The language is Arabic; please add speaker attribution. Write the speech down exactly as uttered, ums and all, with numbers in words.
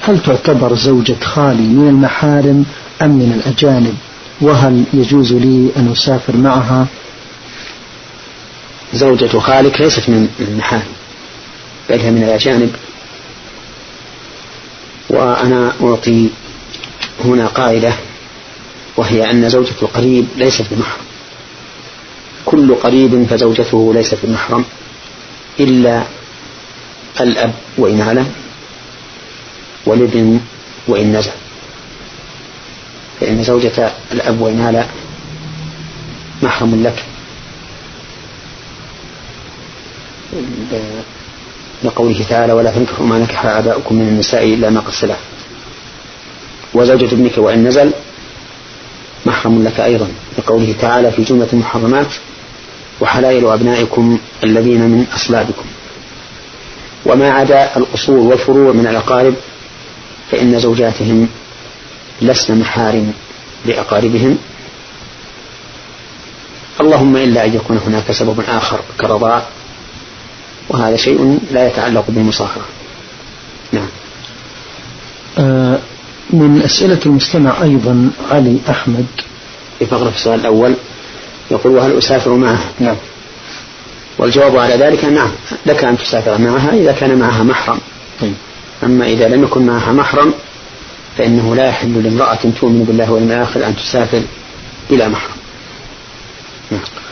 Speaker 1: هل تعتبر زوجة خالي من المحارم أم من الأجانب؟ وهل يجوز لي أن أسافر معها؟
Speaker 2: زوجة خالك ليست من المحارم بل هي من الأجانب. وأنا أعطي هنا قاعدة، وهي أن زوجة القريب ليست بمحرم. كل قريب فزوجته ليست بمحرم إلا الأب وإن علا، والابن وإن نزل، فإن زوجة الأب وإن علا محرم لك لقوله تعالى: ولا تنكحوا ما نكح آباؤكم من النساء إلا ما قد سلف. وزوجة ابنك وإن نزل محرم لك أيضا لقوله تعالى في جملة المحرمات: وحلائل أبنائكم الذين من أصلابكم. وما عدا الأصول والفروع من الأقارب فإن زوجاتهم لسن محارم لأقاربهم، اللهم إلا أن يكون هناك سبب آخر كرضاع، وهذا شيء لا يتعلق بالمصاهرة. نعم.
Speaker 1: آه من أسئلة المستمع أيضا علي أحمد
Speaker 2: يفقر في السؤال الأول يقول: وهل أسافر معها؟ نعم. والجواب على ذلك نعم، لك أن تسافر معها إذا كان معها محرم. أما إذا لم يكن معها محرم فإنه لا يحل لامرأة تؤمن بالله واليوم الآخر أن تسافر بلا محرم. نعم.